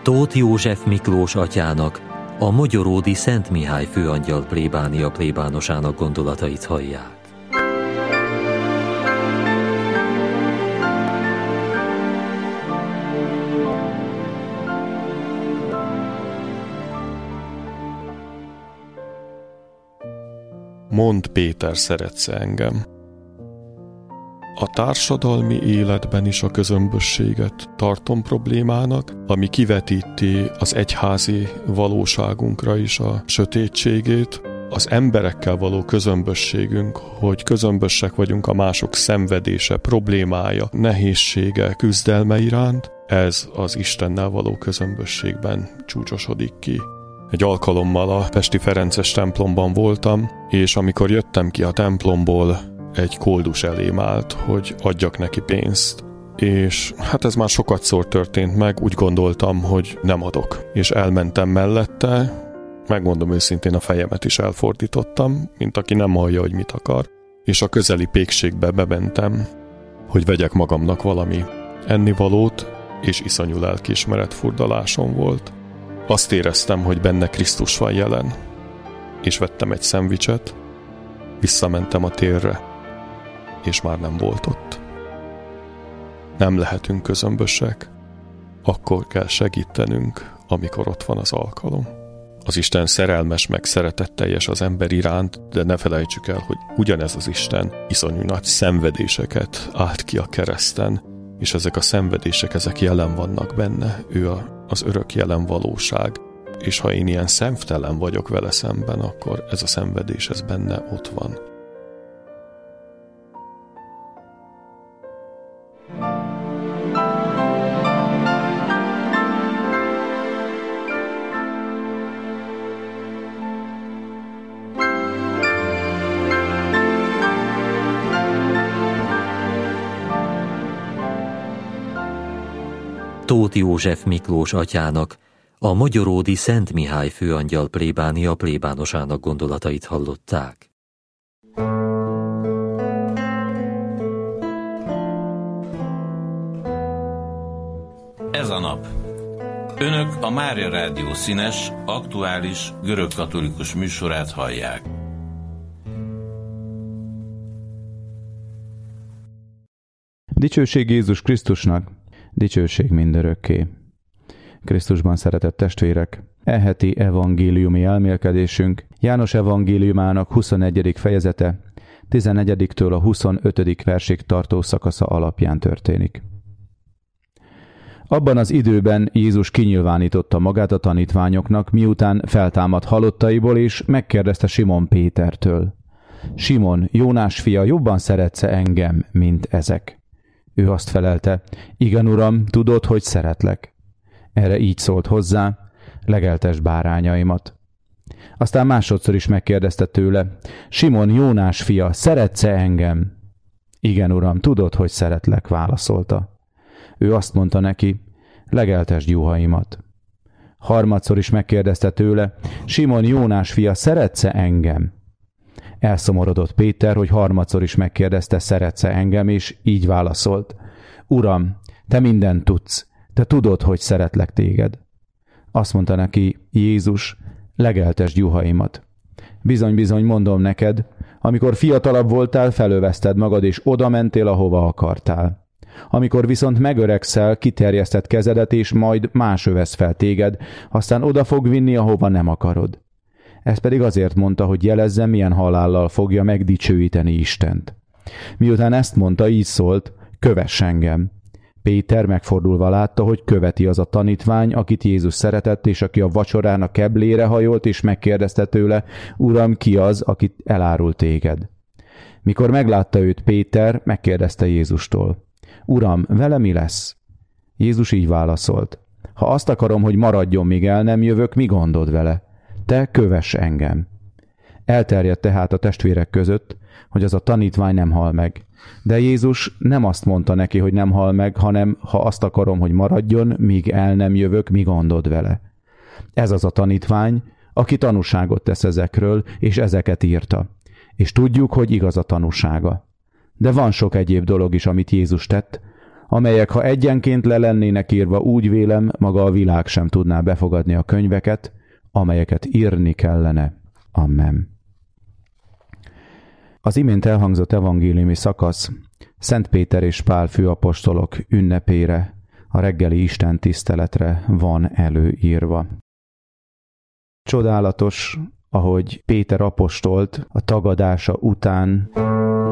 Tóth József Miklós atyának, a Mogyoródi Szent Mihály főangyal plébánia plébánosának gondolatait hallják. Mondd, Péter, szeretsz engem? A társadalmi életben is a közömbösséget tartom problémának, ami kivetíti az egyházi valóságunkra is a sötétségét. Az emberekkel való közömbösségünk, hogy közömbösek vagyunk a mások szenvedése, problémája, nehézsége, küzdelme iránt, ez az Istennel való közömbösségben csúcsosodik ki. Egy alkalommal a pesti ferences templomban voltam, és amikor jöttem ki a templomból, egy koldus elém állt, hogy adjak neki pénzt. És hát ez már sokatszor történt meg, úgy gondoltam, hogy nem adok. És elmentem mellette, megmondom őszintén, a fejemet is elfordítottam, mint aki nem hallja, hogy mit akar. És a közeli pékségbe bementem, hogy vegyek magamnak valami ennivalót, és iszonyú lelkiismeret furdalásom volt. Azt éreztem, hogy benne Krisztus van jelen, és vettem egy szendvicset, visszamentem a térre, és már nem volt ott. Nem lehetünk közömbösek, akkor kell segítenünk, amikor ott van az alkalom. Az Isten szerelmes meg szeretetteljes az ember iránt, de ne felejtsük el, hogy ugyanez az Isten iszonyú nagy szenvedéseket ált ki a kereszten, és ezek a szenvedések, ezek jelen vannak benne, ő az örök jelen valóság. És ha én ilyen szemtelen vagyok vele szemben, akkor ez a szenvedés, ez benne ott van. Tóth József Miklós atyának, a Mogyoródi Szent Mihály főangyal plébánia plébánosának gondolatait hallották. Ez a nap. Önök a Mária Rádió színes, aktuális, görögkatolikus műsorát hallják. Dicsőség Jézus Krisztusnak, dicsőség mindörökké. Krisztusban szeretett testvérek, e heti evangéliumi elmélkedésünk János evangéliumának 21. fejezete, 14-től a 25. versig tartó szakasza alapján történik. Abban az időben Jézus kinyilvánította magát a tanítványoknak, miután feltámadt halottaiból, és megkérdezte Simon Pétertől: Simon, Jónás fia, jobban szeretsz-e engem, mint ezek? Ő azt felelte: igen, Uram, tudod, hogy szeretlek. Erre így szólt hozzá: legeltesd bárányaimat. Aztán másodszor is megkérdezte tőle: Simon, Jónás fia, szeretsz-e engem? Igen, Uram, tudod, hogy szeretlek, válaszolta. Ő azt mondta neki: legeltesd juhaimat. Harmadszor is megkérdezte tőle: Simon, Jónás fia, szeretsz-e engem? Elszomorodott Péter, hogy harmadszor is megkérdezte: szeretsz-e engem, és így válaszolt: Uram, te mindent tudsz, te tudod, hogy szeretlek téged. Azt mondta neki Jézus: legeltesd juhaimat. Bizony-bizony mondom neked, amikor fiatalabb voltál, felövezted magad, és oda mentél, ahova akartál. Amikor viszont megöregszel, kiterjeszted kezedet, és majd más övesz fel téged, aztán oda fog vinni, ahova nem akarod. Ezt pedig azért mondta, hogy jelezze, milyen halállal fogja megdicsőíteni Istent. Miután ezt mondta, így szólt: kövess engem. Péter megfordulva látta, hogy követi az a tanítvány, akit Jézus szeretett, és aki a vacsorán a keblére hajolt, és megkérdezte tőle: Uram, ki az, akit elárul téged? Mikor meglátta őt Péter, megkérdezte Jézustól: Uram, vele mi lesz? Jézus így válaszolt: ha azt akarom, hogy maradjon, míg el nem jövök, mi gondod vele? Te kövess engem. Elterjedt tehát a testvérek között, hogy az a tanítvány nem hal meg. De Jézus nem azt mondta neki, hogy nem hal meg, hanem ha azt akarom, hogy maradjon, míg el nem jövök, mi gondod vele? Ez az a tanítvány, aki tanúságot tesz ezekről, és ezeket írta. És tudjuk, hogy igaz a tanúsága. De van sok egyéb dolog is, amit Jézus tett, amelyek ha egyenként le lennének írva, úgy vélem, maga a világ sem tudná befogadni a könyveket, amelyeket írni kellene. Amen. Az imént elhangzott evangéliumi szakasz Szent Péter és Pál főapostolok ünnepére, a reggeli Isten tiszteletre van előírva. Csodálatos, ahogy Péter apostolt a tagadása után